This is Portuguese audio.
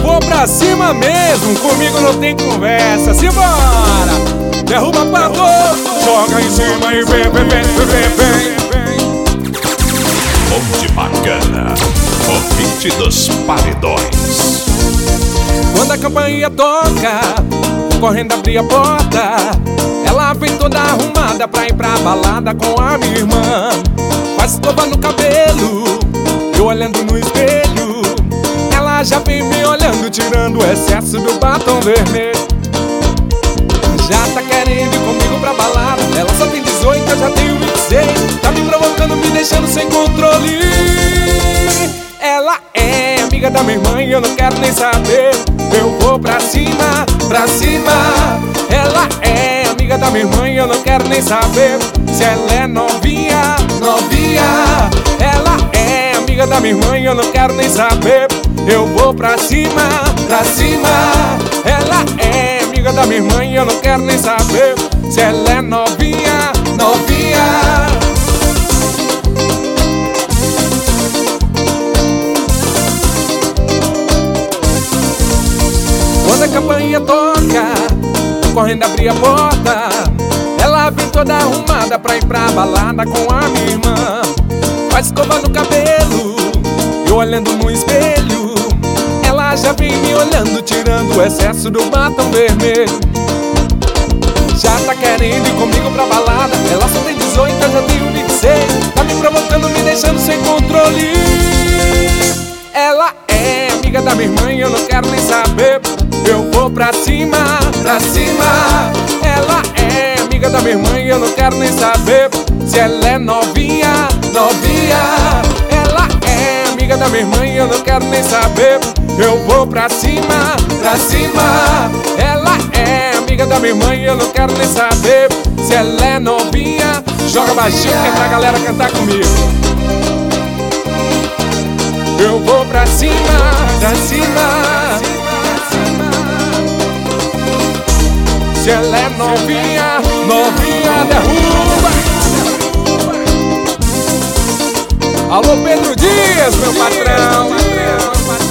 vou pra cima mesmo, comigo não tem conversa. Simbora! Derruba pra dor, joga em cima e vem, vem, vem, vem, vem. Monte Bacana, o hit dos paredões. Quando a campainha toca, correndo abrir a porta, ela vem toda arrumada pra ir pra balada com a minha irmã. Faz escova no cabelo, eu olhando no espelho. Ela já vem me olhando, tirando o excesso do batom vermelho. Já tá querendo ir comigo pra balada, ela só tem 18, eu já tenho 26. Tá me provocando, me deixando sem controle. Ela é amiga da minha irmã e eu não quero nem saber. Eu vou pra cima, pra cima. Ela é amiga da minha irmã e eu não quero nem saber se ela é novinha, novinha. Ela é amiga da minha irmã e eu não quero nem saber. Eu vou pra cima, pra cima. Ela é amiga da minha irmã e eu não quero nem saber se ela é novinha, novinha. Quando a campainha toca, correndo abrir a porta, ela vem toda arrumada pra ir pra balada com a minha irmã. Faz escova no cabelo, eu olhando no espelho. Ela já vem me olhando, tirando o excesso do batom vermelho. Já tá querendo ir comigo pra balada, ela só tem 18, eu já tenho 26. Tá me provocando, me deixando sem controle. Ela é amiga da minha irmã e eu não quero nem saber. Eu vou pra cima, pra cima. Ela é amiga da minha irmã e eu não quero nem saber se ela é novinha, novinha. Ela é amiga da minha irmã e eu não quero nem saber. Eu vou pra cima, pra cima. Ela é amiga da minha irmã e eu não quero nem saber se ela é novinha. Joga baixinho que é pra galera cantar comigo. Eu vou pra cima, pra cima. Se ela é novinha, novinha, derruba. Alô Pedro Dias, meu patrão.